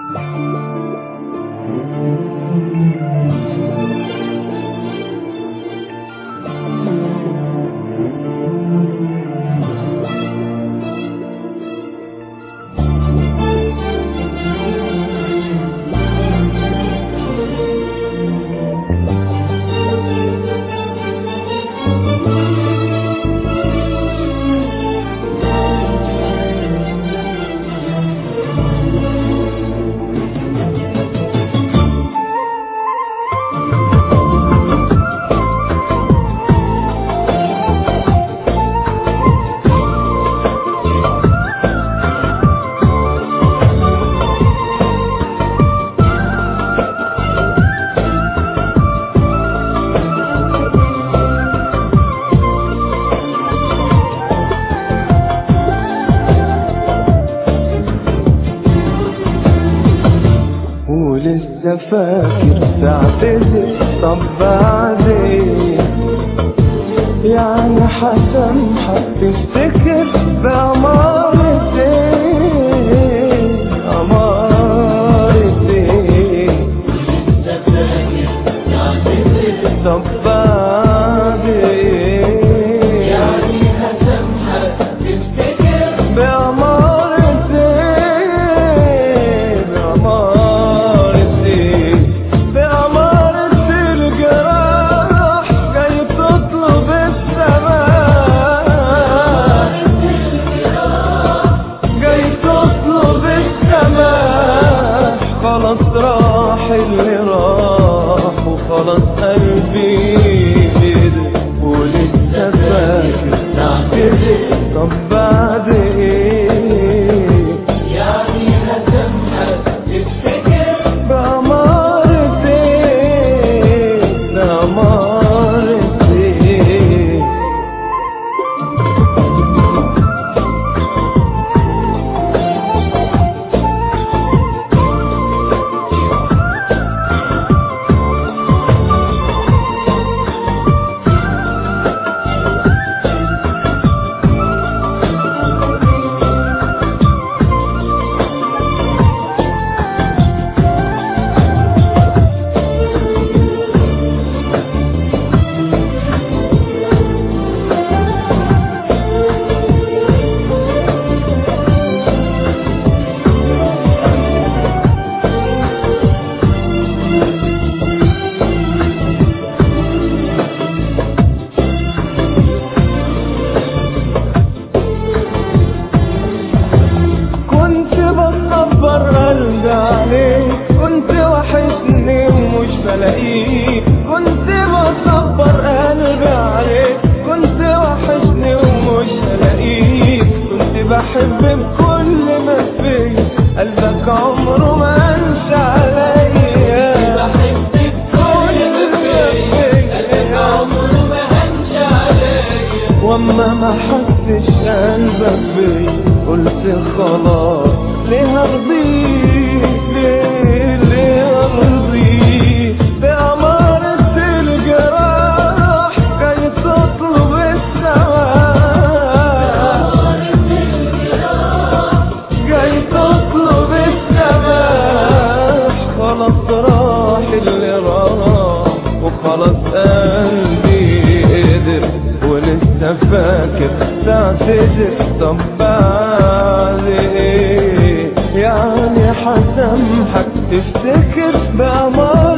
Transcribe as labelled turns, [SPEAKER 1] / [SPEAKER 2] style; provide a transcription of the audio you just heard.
[SPEAKER 1] ولسه فاكر تعتذر؟ طب بعدين يعني هسامحك تفتكر بأمارة ايه؟ أمارة ايه؟
[SPEAKER 2] ولسه فاكر تعتذر؟
[SPEAKER 1] طب بعدين
[SPEAKER 2] يعني هسامحك تفتكر
[SPEAKER 1] بأمارة ايه؟ بأمارة ايه؟ بأمارة الجراح جاي تطلب السماح، جاي تطلب السماح. خلاص راح اللي راح وخلاص قلبي كده، ولسه فاكر تعتذر؟ طب بعد ايه؟
[SPEAKER 2] يعني هسامحك تفتكر
[SPEAKER 1] بأمارة ايه؟ بأمارة ايه؟ كنت وحشني ومش بلاقيك، كنت بصبر قلبي عليك، كنت وحشني ومش بلاقيك، كنت بحب بكل ما فيا، قلبك عمره ما انسى عليا،
[SPEAKER 2] بحب بكل ما فيا، قلبك عمره ما هنسى عليا.
[SPEAKER 1] واما ما حسش قلبك بيا قلت خلاص ليه ارضيك، ليه ارضيك؟ بأمارة الجراح جاي تطلب السماح، جاي تطلب السماح. خلاص راح اللي راح وخلاص قلبي قدر، ولسه فاكر تعتذر؟ طب بعد ايه؟ يعني هسامحك تفتكر بأمارة